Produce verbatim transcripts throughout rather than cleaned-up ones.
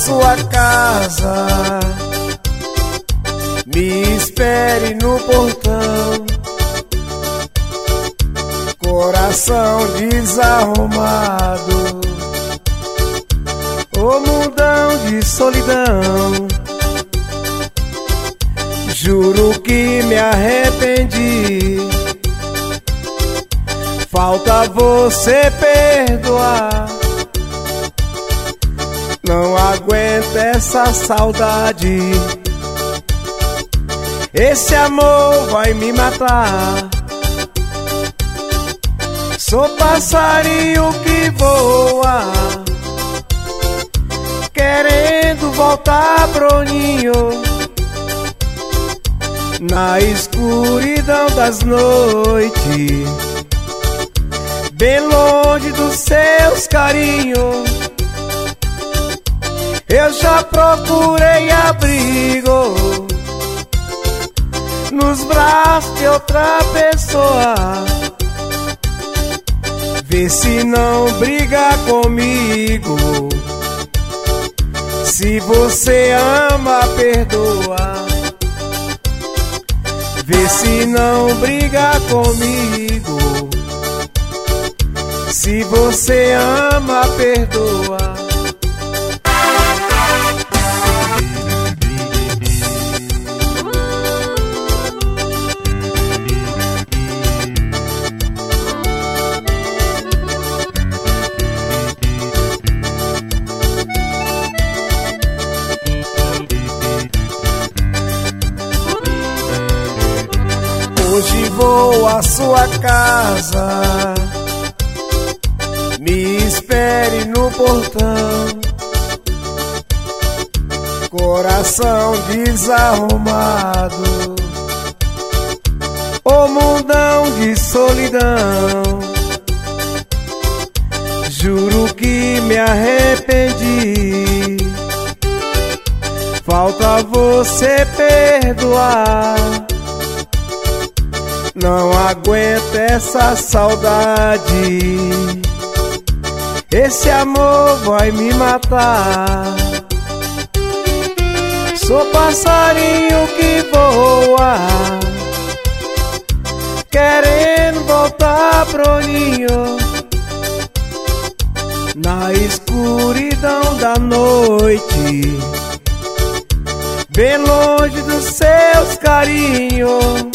sua casa, me espere no portão. Coração desarrumado, ô mundão de solidão. Juro que me arrependi, falta você perdoar. Não aguento essa saudade, esse amor vai me matar. Sou passarinho que voa, querendo voltar pro ninho, na escuridão das noites, bem longe dos seus carinhos. Eu já procurei abrigo nos braços de outra pessoa. Vê se não briga comigo, se você ama, perdoa. Vê se não briga comigo, se você ama, perdoa. Hoje vou à sua casa, me espere no portão. Coração desarrumado, ô mundão de solidão. Juro que me arrependi, falta você perdoar. Não aguento essa saudade, esse amor vai me matar. Sou passarinho que voa, querendo voltar pro ninho, na escuridão da noite, bem longe dos seus carinhos.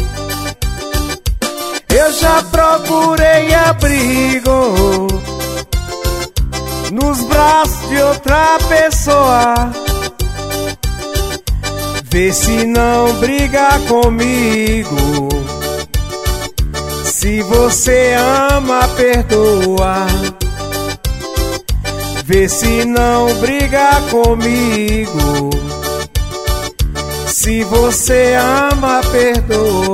Eu já procurei abrigo nos braços de outra pessoa. Vê se não briga comigo, se você ama, perdoa. Vê se não briga comigo, se você ama, perdoa.